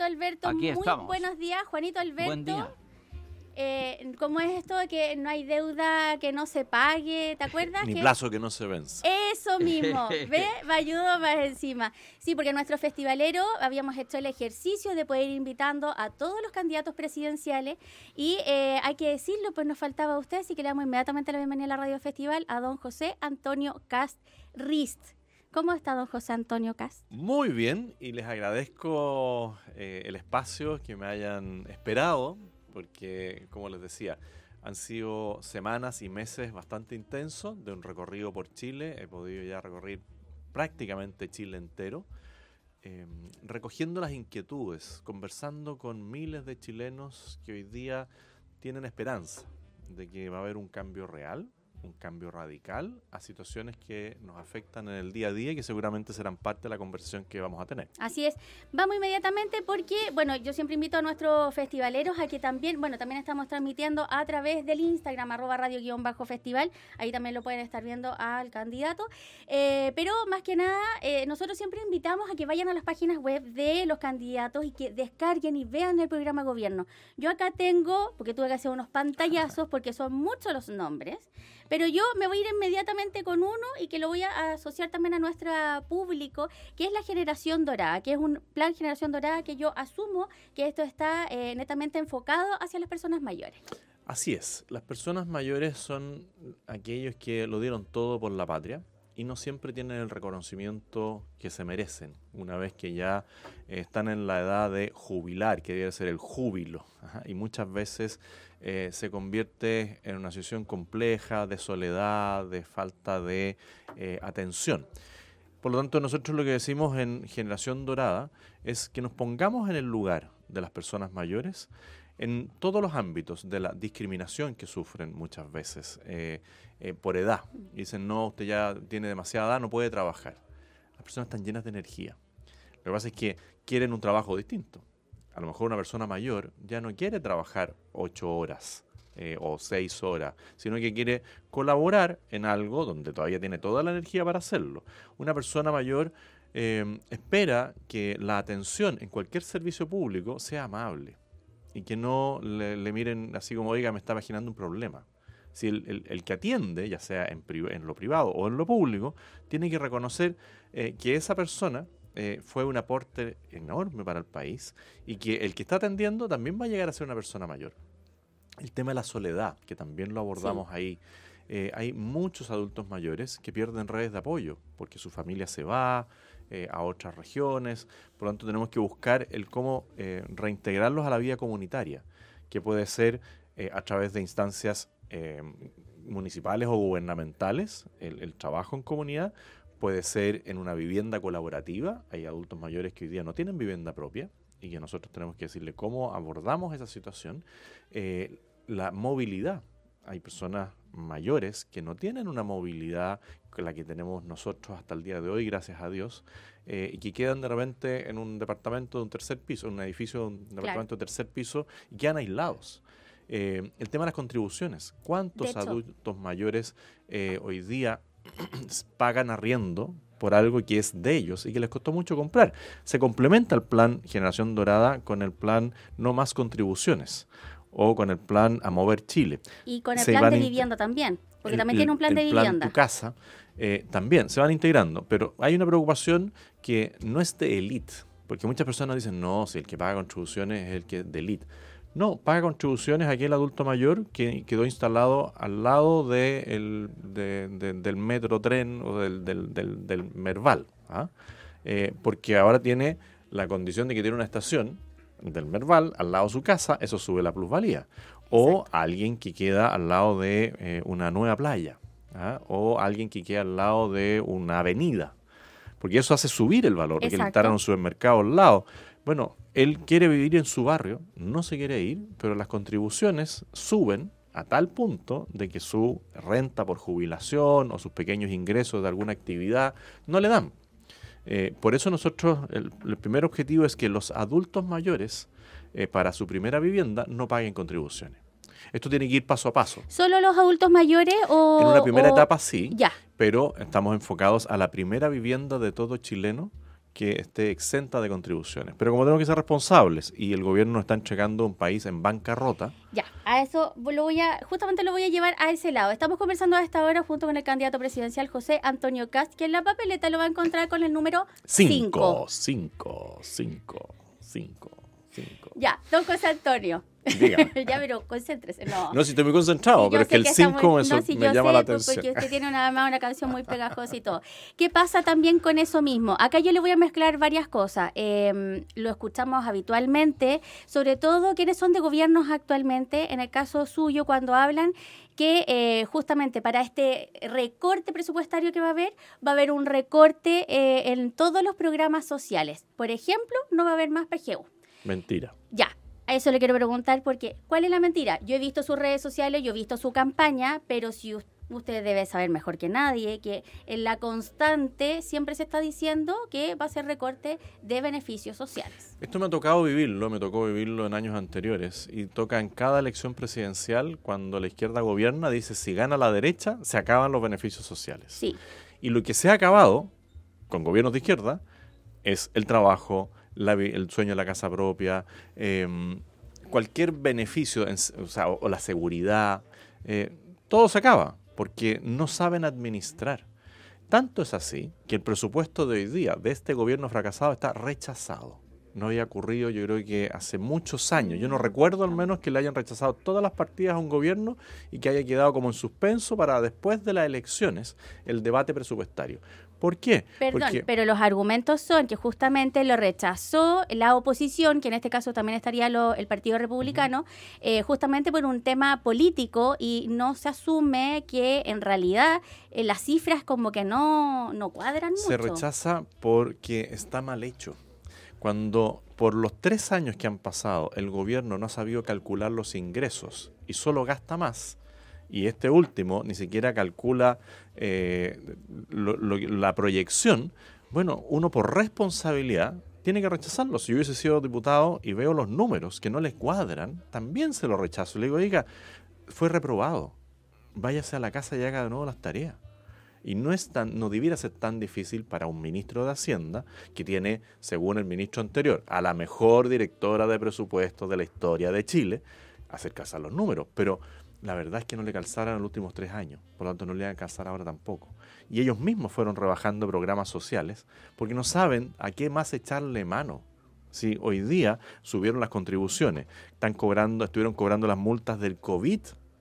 Alberto, Aquí muy estamos. buenos días, Juanito Alberto. Buen día. ¿Cómo es esto de que no hay deuda que no se pague? ¿Te acuerdas? Ni plazo que no se vence. Eso mismo, ¿ve? Me ayudó más encima. Sí, porque nuestro festivalero habíamos hecho el ejercicio de poder ir invitando a todos los candidatos presidenciales y hay que decirlo, pues nos faltaba a usted, así que le damos inmediatamente la bienvenida a la Radio Festival a don José Antonio Cast Rist. ¿Cómo está don José Antonio Cast? Muy bien, y les agradezco el espacio que me hayan esperado, porque, como les decía, han sido semanas y meses bastante intensos de un recorrido por Chile. He podido ya recorrer prácticamente Chile entero, recogiendo las inquietudes, conversando con miles de chilenos que hoy día tienen esperanza de que va a haber un cambio real, un cambio radical a situaciones que nos afectan en el día a día y que seguramente serán parte de la conversación que vamos a tener. Así es. Vamos inmediatamente porque, bueno, yo siempre invito a nuestros festivaleros a que también, también estamos transmitiendo a través del Instagram, @radio_festival. Ahí también lo pueden estar viendo al candidato. Pero más que nada, nosotros siempre invitamos a que vayan a las páginas web de los candidatos y que descarguen y vean el programa gobierno. Yo acá tengo, porque tuve que hacer unos pantallazos porque son muchos los nombres, pero yo me voy a ir inmediatamente con uno y que lo voy a asociar también a nuestro público, que es la Generación Dorada, que es un plan Generación Dorada que yo asumo que esto está netamente enfocado hacia las personas mayores. Así es, las personas mayores son aquellos que lo dieron todo por la patria y no siempre tienen el reconocimiento que se merecen una vez que ya están en la edad de jubilar, que debe ser el júbilo. Y muchas veces se convierte en una situación compleja de soledad, de falta de atención. Por lo tanto, nosotros lo que decimos en Generación Dorada es que nos pongamos en el lugar de las personas mayores en todos los ámbitos de la discriminación que sufren muchas veces por edad. Dicen, no, usted ya tiene demasiada edad, no puede trabajar. Las personas están llenas de energía. Lo que pasa es que quieren un trabajo distinto. A lo mejor una persona mayor ya no quiere trabajar 8 horas o 6 horas, sino que quiere colaborar en algo donde todavía tiene toda la energía para hacerlo. Una persona mayor espera que la atención en cualquier servicio público sea amable y que no le miren así como, oiga, me está imaginando un problema. Si el que atiende, ya sea en lo privado o en lo público, tiene que reconocer que esa persona fue un aporte enorme para el país y que el que está atendiendo también va a llegar a ser una persona mayor. El tema de la soledad, que también lo abordamos ahí. Hay muchos adultos mayores que pierden redes de apoyo porque su familia se va a otras regiones. Por lo tanto, tenemos que buscar el cómo reintegrarlos a la vida comunitaria, que puede ser a través de instancias municipales o gubernamentales, el trabajo en comunidad. Puede ser en una vivienda colaborativa. Hay adultos mayores que hoy día no tienen vivienda propia y que nosotros tenemos que decirle cómo abordamos esa situación. La movilidad. Hay personas mayores que no tienen una movilidad con la que tenemos nosotros hasta el día de hoy, gracias a Dios, y que quedan de repente en un departamento de un tercer piso, en un edificio de un departamento de tercer piso, y quedan aislados. El tema de las contribuciones. ¿Cuántos adultos mayores hoy día pagan arriendo por algo que es de ellos y que les costó mucho comprar? Se complementa el plan Generación Dorada con el plan No Más Contribuciones o con el plan A Mover Chile. Y con el plan de vivienda también, porque también tiene un plan de vivienda. El plan Tu Casa también se van integrando, pero hay una preocupación que no es de élite, porque muchas personas dicen, no, si el que paga contribuciones es el que es de élite. No, paga contribuciones aquel adulto mayor que quedó instalado al lado del metro tren o del Merval, porque ahora tiene la condición de que tiene una estación del Merval al lado de su casa, eso sube la plusvalía. O alguien que queda al lado de una nueva playa, o alguien que queda al lado de una avenida, porque eso hace subir el valor, que le instalan un supermercado al lado. Bueno, él quiere vivir en su barrio, no se quiere ir, pero las contribuciones suben a tal punto de que su renta por jubilación o sus pequeños ingresos de alguna actividad no le dan. Por eso nosotros, el primer objetivo es que los adultos mayores, para su primera vivienda, no paguen contribuciones. Esto tiene que ir paso a paso. ¿Solo los adultos mayores o...? En una primera etapa sí, ya, pero estamos enfocados a la primera vivienda de todo chileno que esté exenta de contribuciones. Pero como tenemos que ser responsables y el gobierno nos está entregando un país en bancarrota. Ya, a eso justamente lo voy a llevar a ese lado. Estamos conversando a esta hora junto con el candidato presidencial José Antonio Kast, que en la papeleta lo va a encontrar con el número 5. 5. Ya, don José Antonio. Dígame. Ya, pero concéntrese. No, si estoy muy concentrado, Sí, pero es que el 5 me llama la atención. Porque usted tiene una canción muy pegajosa y todo. ¿Qué pasa también con eso mismo? Acá yo le voy a mezclar varias cosas. Lo escuchamos habitualmente, sobre todo quienes son de gobiernos actualmente, en el caso suyo, cuando hablan que justamente para este recorte presupuestario que va a haber un recorte en todos los programas sociales. Por ejemplo, no va a haber más PGU. Mentira. Ya. A eso le quiero preguntar porque, ¿cuál es la mentira? Yo he visto sus redes sociales, yo he visto su campaña, pero si usted debe saber mejor que nadie que en la constante siempre se está diciendo que va a ser recorte de beneficios sociales. Esto me tocó vivirlo en años anteriores y toca en cada elección presidencial cuando la izquierda gobierna, dice si gana la derecha se acaban los beneficios sociales. Sí. Y lo que se ha acabado con gobiernos de izquierda es el trabajo, el sueño de la casa propia, cualquier beneficio, o la seguridad, todo se acaba porque no saben administrar. Tanto es así que el presupuesto de hoy día de este gobierno fracasado está rechazado. No había ocurrido, yo creo que hace muchos años. Yo no recuerdo al menos que le hayan rechazado todas las partidas a un gobierno y que haya quedado como en suspenso para después de las elecciones el debate presupuestario. ¿Por qué? Pero los argumentos son que justamente lo rechazó la oposición, que en este caso también estaría el Partido Republicano, justamente por un tema político y no se asume que en realidad las cifras como que no cuadran mucho. Se rechaza porque está mal hecho. Cuando por los 3 años que han pasado el gobierno no ha sabido calcular los ingresos y solo gasta más, y este último ni siquiera calcula la proyección, bueno, uno por responsabilidad tiene que rechazarlo. Si yo hubiese sido diputado y veo los números que no les cuadran, también se lo rechazo. Le digo, oiga, fue reprobado, váyase a la casa y haga de nuevo las tareas. Y no debiera ser tan difícil para un ministro de Hacienda que tiene, según el ministro anterior, a la mejor directora de presupuestos de la historia de Chile, hacer calzar los números. Pero la verdad es que no le calzaron en los últimos 3 años, por lo tanto no le van a calzar ahora tampoco. Y ellos mismos fueron rebajando programas sociales porque no saben a qué más echarle mano. Sí, hoy día subieron las contribuciones, estuvieron cobrando las multas del COVID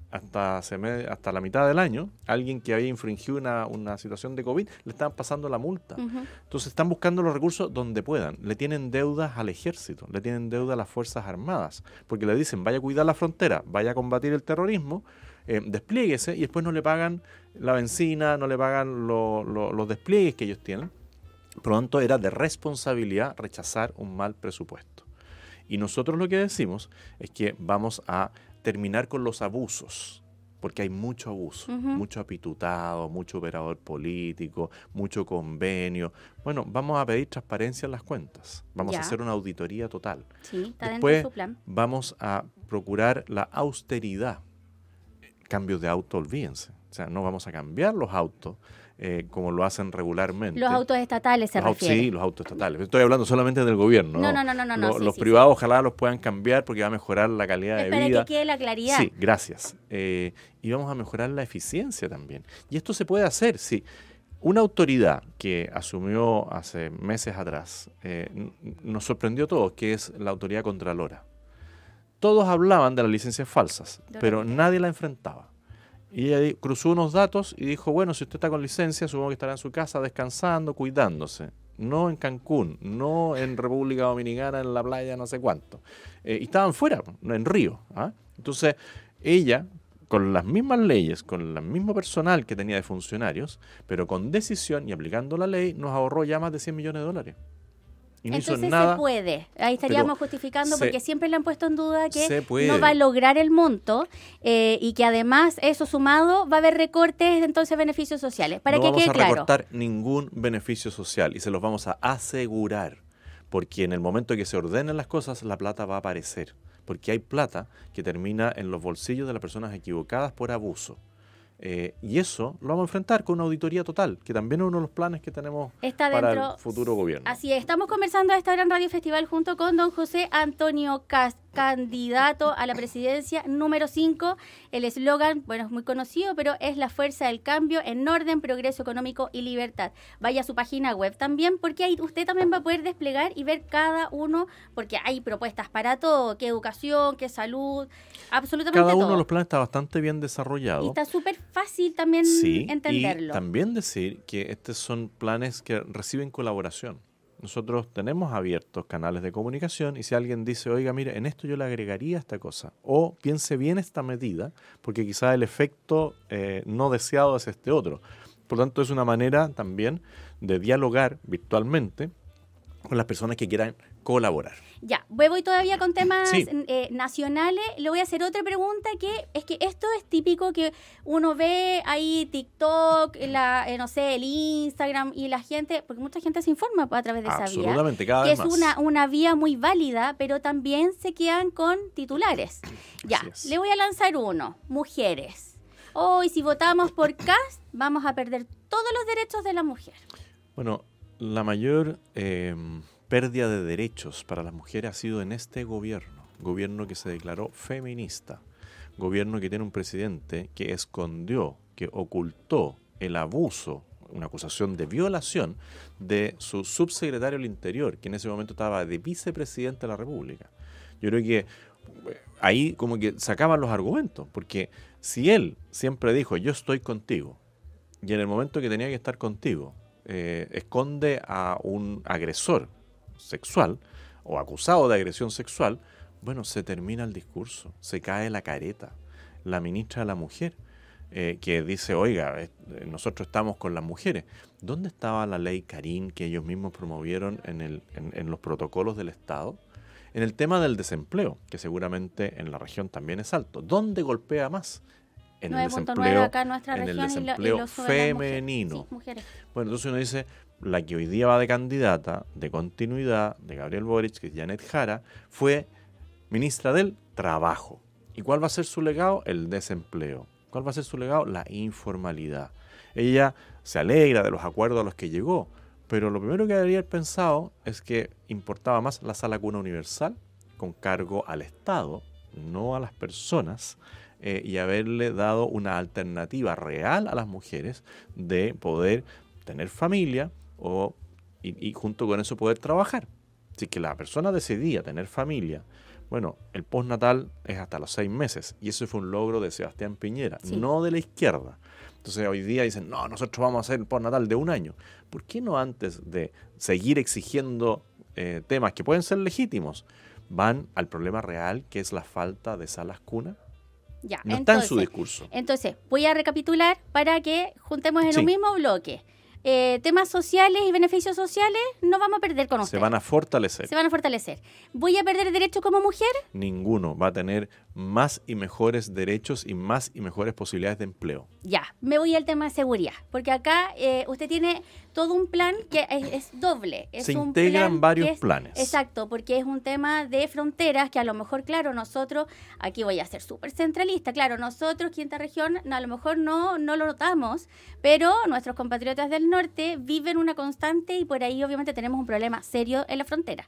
hasta la mitad del año. Alguien que había infringido una situación de COVID, le estaban pasando la multa. Uh-huh. Entonces están buscando los recursos donde puedan. Le tienen deudas al ejército, le tienen deuda a las Fuerzas Armadas, porque le dicen, vaya a cuidar la frontera, vaya a combatir el terrorismo, desplíguese, y después no le pagan la benzina, no le pagan los despliegues que ellos tienen. Por lo tanto, era de responsabilidad rechazar un mal presupuesto. Y nosotros lo que decimos es que vamos a terminar con los abusos, porque hay mucho abuso, mucho apitutado, mucho operador político, mucho convenio. Bueno, vamos a pedir transparencia en las cuentas, vamos a hacer una auditoría total. Sí, está después dentro de su plan. Vamos a procurar la austeridad. Cambios de auto, olvídense. O sea, no vamos a cambiar los autos como lo hacen regularmente. Los autos estatales se refiere. Sí, los autos estatales. Estoy hablando solamente del gobierno. No. Los privados ojalá los puedan cambiar porque va a mejorar la calidad de vida. Para que quede la claridad. Sí, gracias. Y vamos a mejorar la eficiencia también. Y esto se puede hacer, sí. Una autoridad que asumió hace meses atrás nos sorprendió a todos, que es la autoridad contralora. Todos hablaban de las licencias falsas, pero nadie la enfrentaba. Y ella cruzó unos datos y dijo, bueno, si usted está con licencia, supongo que estará en su casa descansando, cuidándose. No en Cancún, no en República Dominicana, en la playa, no sé cuánto. Y estaban fuera, en Río. ¿Ah? Entonces, ella, con las mismas leyes, con el mismo personal que tenía de funcionarios, pero con decisión y aplicando la ley, nos ahorró ya más de $100 millones. Y no entonces hizo nada, se puede, ahí estaríamos justificando porque siempre le han puesto en duda que no va a lograr el monto y que además eso sumado va a haber recortes entonces beneficios sociales, para que quede claro. No vamos a recortar ningún beneficio social y se los vamos a asegurar, porque en el momento que se ordenen las cosas la plata va a aparecer, porque hay plata que termina en los bolsillos de las personas equivocadas por abuso. Y eso lo vamos a enfrentar con una auditoría total, que también es uno de los planes que tenemos para el futuro gobierno. Así es, estamos conversando a esta hora en Radio Festival junto con don José Antonio Kast, candidato a la presidencia número 5. El eslogan, bueno, es muy conocido, pero es la fuerza del cambio en orden, progreso económico y libertad. Vaya a su página web también, porque ahí usted también va a poder desplegar y ver cada uno, porque hay propuestas para todo, que educación, que salud, absolutamente todo. Cada uno de los planes está bastante bien desarrollado. Y está súper fácil también entenderlo. Y también decir que estos son planes que reciben colaboración. Nosotros tenemos abiertos canales de comunicación y si alguien dice, oiga, mire, en esto yo le agregaría esta cosa, o piense bien esta medida, porque quizá el efecto no deseado es este otro. Por lo tanto, es una manera también de dialogar virtualmente con las personas que quieran colaborar. Ya, voy todavía con temas nacionales. Le voy a hacer otra pregunta que es que esto es típico que uno ve ahí TikTok, no sé, el Instagram y la gente, porque mucha gente se informa a través de esa vía. Absolutamente, cada vez más. Que es una vía muy válida, pero también se quedan con titulares. Ya, le voy a lanzar uno. Mujeres. Hoy, si votamos por Kast, vamos a perder todos los derechos de la mujer. Bueno, la mayor pérdida de derechos para las mujeres ha sido en este gobierno que se declaró feminista, gobierno que tiene un presidente que escondió, que ocultó el abuso, una acusación de violación de su subsecretario del Interior, que en ese momento estaba de vicepresidente de la República. Yo creo que ahí como que sacaban los argumentos, porque si él siempre dijo, yo estoy contigo, y en el momento que tenía que estar contigo, esconde a un agresor sexual o acusado de agresión sexual, bueno, se termina el discurso, se cae la careta. La ministra de la Mujer, que dice, oiga, nosotros estamos con las mujeres. ¿Dónde estaba la ley Karin que ellos mismos promovieron en los protocolos del Estado? En el tema del desempleo, que seguramente en la región también es alto. ¿Dónde golpea más? En el desempleo, acá en nuestra región femenino. Mujeres. Bueno, entonces uno dice, la que hoy día va de candidata, de continuidad, de Gabriel Boric, que es Janet Jara, fue ministra del Trabajo. ¿Y cuál va a ser su legado? El desempleo. ¿Cuál va a ser su legado? La informalidad. Ella se alegra de los acuerdos a los que llegó, pero lo primero que debería haber pensado es que importaba más la sala cuna universal, con cargo al Estado, no a las personas, y haberle dado una alternativa real a las mujeres de poder tener familia y junto con eso poder trabajar. Si que la persona decidía tener familia, bueno, el postnatal es hasta los 6 meses y eso fue un logro de Sebastián Piñera, no de la izquierda. Entonces hoy día dicen, no, nosotros vamos a hacer el postnatal de 1 año. ¿Por qué no antes de seguir exigiendo temas que pueden ser legítimos, van al problema real que es la falta de salas cuna? Ya, no está en su discurso. Entonces, voy a recapitular para que juntemos en un mismo bloque. Temas sociales y beneficios sociales no vamos a perder con ustedes. Se van a fortalecer. ¿Voy a perder derecho como mujer? Ninguno. Va a tener más y mejores derechos y más y mejores posibilidades de empleo. Ya, me voy al tema de seguridad, porque acá usted tiene todo un plan que es doble. Se integran varios planes. Exacto, porque es un tema de fronteras que a lo mejor, claro, nosotros, aquí voy a ser súper centralista, claro, nosotros, quinta región, a lo mejor no lo notamos, pero nuestros compatriotas del norte viven una constante y por ahí obviamente tenemos un problema serio en la frontera.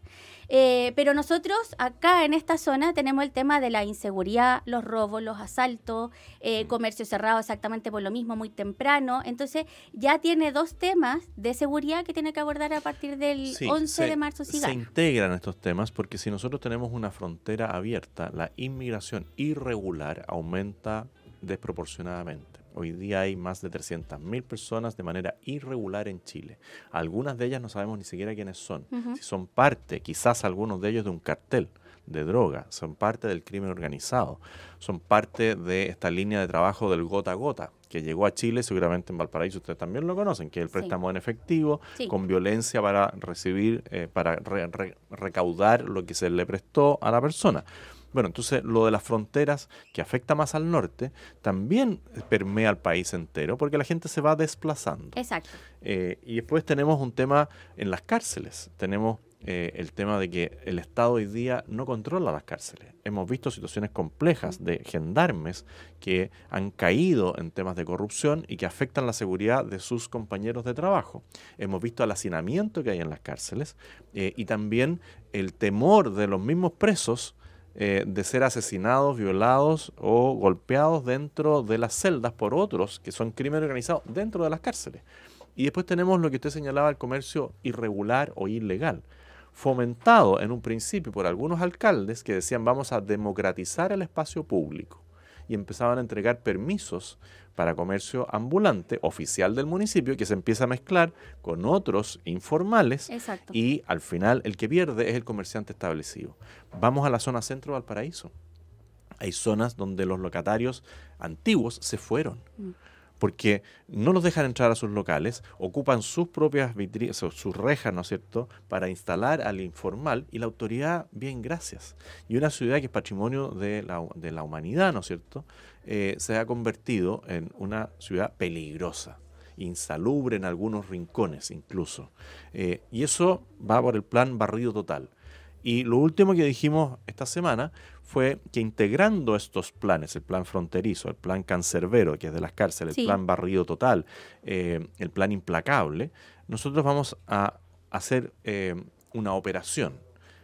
Pero nosotros acá en esta zona tenemos el tema de la inseguridad, los robos, los asaltos, comercio cerrado exactamente por lo mismo, muy temprano. Entonces ya tiene 2 temas de seguridad que tiene que abordar a partir del 11 de marzo. Se integran estos temas porque si nosotros tenemos una frontera abierta, la inmigración irregular aumenta desproporcionadamente. Hoy día hay más de 300.000 personas de manera irregular en Chile. Algunas de ellas no sabemos ni siquiera quiénes son. Si son parte, quizás algunos de ellos, de un cartel de droga, son parte del crimen organizado, son parte de esta línea de trabajo del gota a gota, que llegó a Chile, seguramente en Valparaíso ustedes también lo conocen, que es el préstamo en efectivo, con violencia para recibir, para recaudar lo que se le prestó a la persona. Bueno, entonces lo de las fronteras, que afecta más al norte, también permea al país entero, porque la gente se va desplazando. Exacto. Y después tenemos un tema en las cárceles. Tenemos el tema de que el Estado hoy día no controla las cárceles. Hemos visto situaciones complejas de gendarmes que han caído en temas de corrupción y que afectan la seguridad de sus compañeros de trabajo. Hemos visto el hacinamiento que hay en las cárceles y también el temor de los mismos presos de ser asesinados, violados o golpeados dentro de las celdas por otros que son crimen organizado dentro de las cárceles. Y después tenemos lo que usted señalaba, el comercio irregular o ilegal, fomentado en un principio por algunos alcaldes que decían vamos a democratizar el espacio público y empezaban a entregar permisos para comercio ambulante oficial del municipio que se empieza a mezclar con otros informales. Exacto. Y al final el que pierde es el comerciante establecido. Vamos a la zona centro de Valparaíso. Hay zonas donde los locatarios antiguos se fueron. Porque no los dejan entrar a sus locales, ocupan sus propias vitrinas, sus rejas, ¿no es cierto?, para instalar al informal y la autoridad, bien, gracias. Y una ciudad que es patrimonio de la humanidad, ¿no es cierto?, se ha convertido en una ciudad peligrosa, insalubre en algunos rincones incluso. Y eso va por el plan barrido total. Y lo último que dijimos esta semana fue que integrando estos planes, el plan fronterizo, el plan cancerbero, que es de las cárceles, el plan barrido total, el plan implacable, nosotros vamos a hacer una operación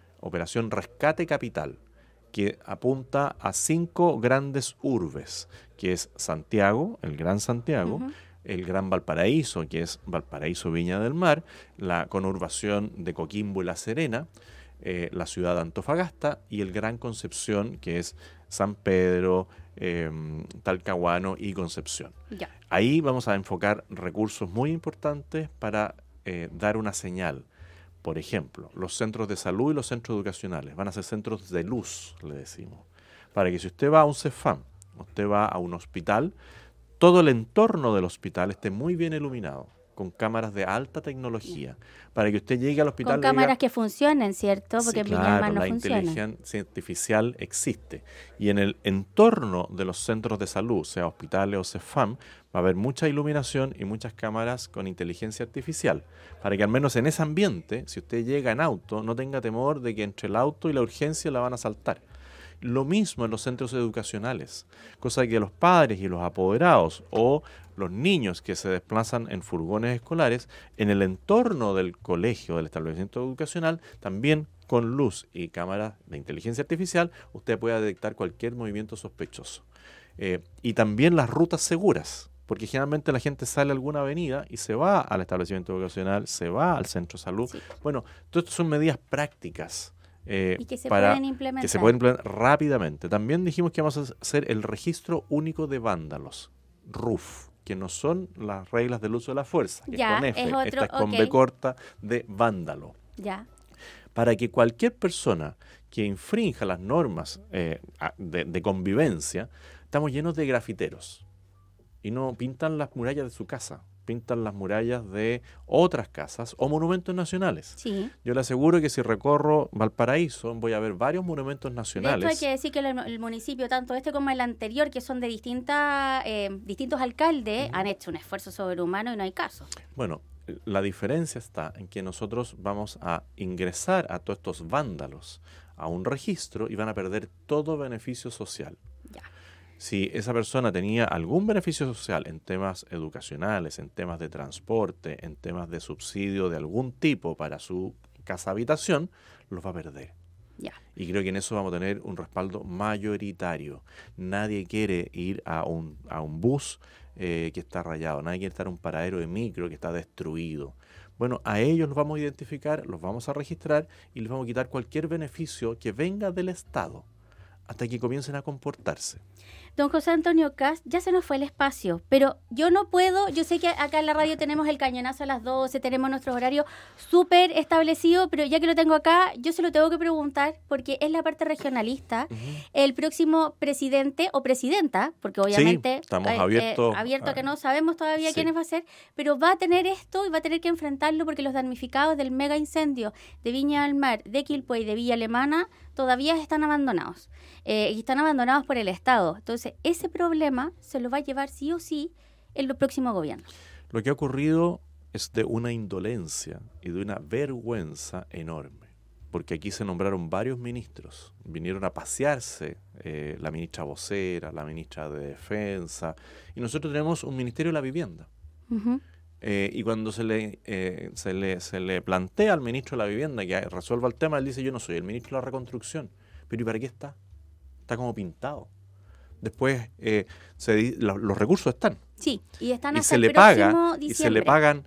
Rescate Capital, que apunta a 5 grandes urbes, que es Santiago, el Gran Santiago, el Gran Valparaíso, que es Valparaíso Viña del Mar, la conurbación de Coquimbo y La Serena, la ciudad de Antofagasta y el Gran Concepción, que es San Pedro, Talcahuano y Concepción. Ya. Ahí vamos a enfocar recursos muy importantes para dar una señal. Por ejemplo, los centros de salud y los centros educacionales van a ser centros de luz, le decimos, para que si usted va a un CEFAM, usted va a un hospital, todo el entorno del hospital esté muy bien iluminado, con cámaras de alta tecnología, para que usted llegue al hospital. Con cámaras que funcionen, ¿cierto? Porque sí, en Viña del Mar no la funciona. Inteligencia artificial existe. Y en el entorno de los centros de salud, sea hospitales o CEFAM, va a haber mucha iluminación y muchas cámaras con inteligencia artificial, para que al menos en ese ambiente, si usted llega en auto, no tenga temor de que entre el auto y la urgencia la van a asaltar. Lo mismo en los centros educacionales, cosa que los padres y los apoderados o los niños que se desplazan en furgones escolares, en el entorno del colegio, del establecimiento educacional, también con luz y cámaras de inteligencia artificial, usted puede detectar cualquier movimiento sospechoso. Y también las rutas seguras, porque generalmente la gente sale a alguna avenida y se va al establecimiento educacional, se va al centro de salud. Sí. Bueno, todas estas son medidas prácticas. Y que se pueden implementar rápidamente. También dijimos que vamos a hacer el registro único de vándalos, RUF, que no son las reglas del uso de la fuerza, que ya, es con F, es otro, esta es con B corta de vándalo. Ya. Para que cualquier persona que infrinja las normas de convivencia, estamos llenos de grafiteros y no pintan las murallas de su casa, pintan las murallas de otras casas o monumentos nacionales. Sí. Yo le aseguro que si recorro Valparaíso voy a ver varios monumentos nacionales. De hecho, hay que decir que el municipio, tanto este como el anterior, que son de distintos alcaldes, han hecho un esfuerzo sobrehumano y no hay caso. Bueno, la diferencia está en que nosotros vamos a ingresar a todos estos vándalos a un registro y van a perder todo beneficio social. Ya. Si esa persona tenía algún beneficio social en temas educacionales, en temas de transporte, en temas de subsidio de algún tipo para su casa habitación, los va a perder. Ya. Y creo que en eso vamos a tener un respaldo mayoritario. Nadie quiere ir a un bus que está rayado, nadie quiere estar en un paradero de micro que está destruido. Bueno, a ellos los vamos a identificar, los vamos a registrar y les vamos a quitar cualquier beneficio que venga del Estado hasta que comiencen a comportarse. Don José Antonio Kast, ya se nos fue el espacio, pero yo no puedo, yo sé que acá en la radio tenemos el cañonazo a las 12, tenemos nuestros horarios súper establecidos, pero ya que lo tengo acá, yo se lo tengo que preguntar, porque es la parte regionalista, el próximo presidente o presidenta, porque obviamente sí, estamos abierto a que no sabemos todavía quiénes va a ser, pero va a tener esto y va a tener que enfrentarlo porque los damnificados del mega incendio de Viña del Mar, de Quilpué y de Villa Alemana todavía están abandonados. Y están abandonados por el Estado. Entonces, ese problema se lo va a llevar sí o sí el próximo gobierno. Lo que ha ocurrido es de una indolencia y de una vergüenza enorme. porque aquí se nombraron varios ministros. Vinieron a pasearse la ministra vocera, la ministra de Defensa, y nosotros tenemos un Ministerio de la Vivienda. Ujú. Y cuando se le plantea al ministro de la Vivienda que resuelva el tema, él dice: yo no soy el ministro de la Reconstrucción. Pero ¿y para qué está? Está como pintado. Después los recursos están. Sí, y están Y hasta se el le próximo paga, y se diciembre. le pagan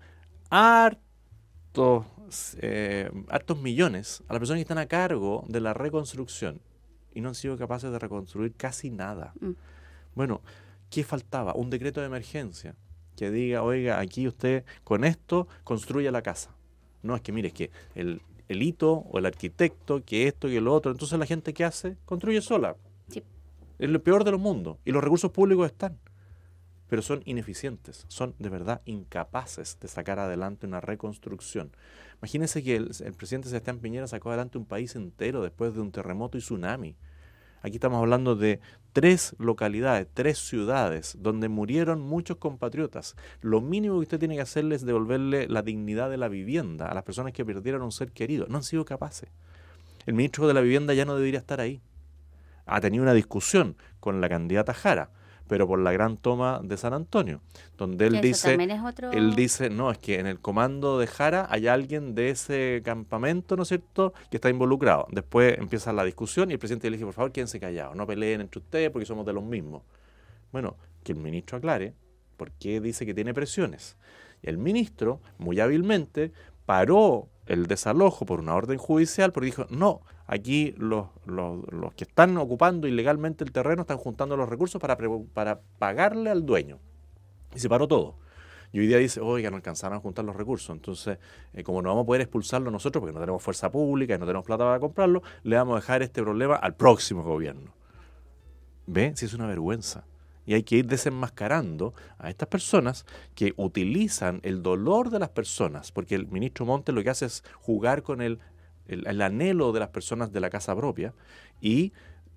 hartos millones a las personas que están a cargo de la reconstrucción y no han sido capaces de reconstruir casi nada. Mm. Bueno, ¿qué faltaba? Un decreto de emergencia que diga: oiga, aquí usted con esto construye la casa. No, es que mire, es que el hito o el arquitecto, que esto y el otro, entonces la gente ¿qué hace? Construye sola. Sí. Es lo peor de los mundos. Y los recursos públicos están, pero son ineficientes, son de verdad incapaces de sacar adelante una reconstrucción. Imagínense que el presidente Sebastián Piñera sacó adelante un país entero después de un terremoto y tsunami. Aquí estamos hablando de 3 localidades, 3 ciudades, donde murieron muchos compatriotas. Lo mínimo que usted tiene que hacerle es devolverle la dignidad de la vivienda a las personas que perdieron un ser querido. No han sido capaces. El ministro de la Vivienda ya no debería estar ahí. Ha tenido una discusión con la candidata Jara, pero por la gran toma de San Antonio, donde él dice, no, es que en el comando de Jara hay alguien de ese campamento, ¿no es cierto?, que está involucrado. Después empieza la discusión y el presidente le dice: por favor, quédense callados, no peleen entre ustedes porque somos de los mismos. Bueno, que el ministro aclare por qué dice que tiene presiones. Y el ministro, muy hábilmente, paró el desalojo por una orden judicial porque dijo: no, aquí los que están ocupando ilegalmente el terreno están juntando los recursos para pagarle al dueño. Y se paró todo. Y hoy día dice: oiga, no alcanzaron a juntar los recursos. Entonces, como no vamos a poder expulsarlo nosotros porque no tenemos fuerza pública y no tenemos plata para comprarlo, le vamos a dejar este problema al próximo gobierno. ¿Ve? Si es una vergüenza. Y hay que ir desenmascarando a estas personas que utilizan el dolor de las personas, porque el ministro Montes lo que hace es jugar con el anhelo de las personas de la casa propia y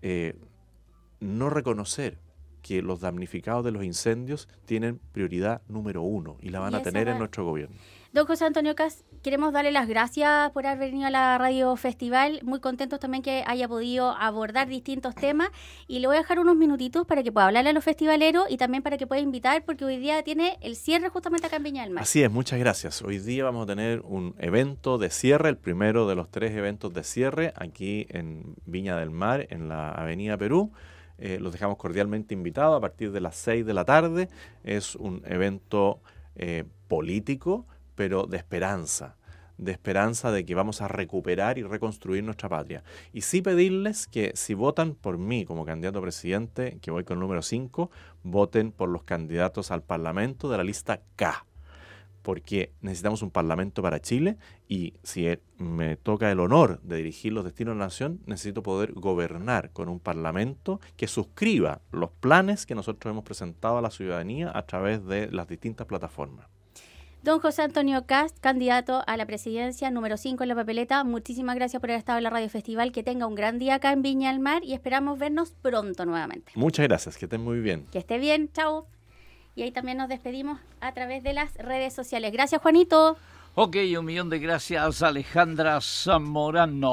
no reconocer que los damnificados de los incendios tienen prioridad número 1 y la van a tener en nuestro gobierno. Don José Antonio Kast, queremos darle las gracias por haber venido a la Radio Festival. Muy contentos también que haya podido abordar distintos temas. Y le voy a dejar unos minutitos para que pueda hablarle a los festivaleros y también para que pueda invitar, porque hoy día tiene el cierre justamente acá en Viña del Mar. Así es, muchas gracias. Hoy día vamos a tener un evento de cierre, el primero de los 3 eventos de cierre aquí en Viña del Mar, en la Avenida Perú. Los dejamos cordialmente invitados a partir de las 6 de la tarde. Es un evento político, pero de esperanza de que vamos a recuperar y reconstruir nuestra patria. Y sí pedirles que si votan por mí como candidato a presidente, que voy con el número 5, voten por los candidatos al Parlamento de la lista K, porque necesitamos un Parlamento para Chile y si me toca el honor de dirigir los destinos de la nación, necesito poder gobernar con un Parlamento que suscriba los planes que nosotros hemos presentado a la ciudadanía a través de las distintas plataformas. Don José Antonio Kast, candidato a la presidencia, número 5 en la papeleta. Muchísimas gracias por haber estado en la Radio Festival. Que tenga un gran día acá en Viña del Mar y esperamos vernos pronto nuevamente. Muchas gracias, que estén muy bien. Que esté bien, chao. Y ahí también nos despedimos a través de las redes sociales. Gracias, Juanito. Ok, 1.000.000 de gracias, Alejandra Zamorano.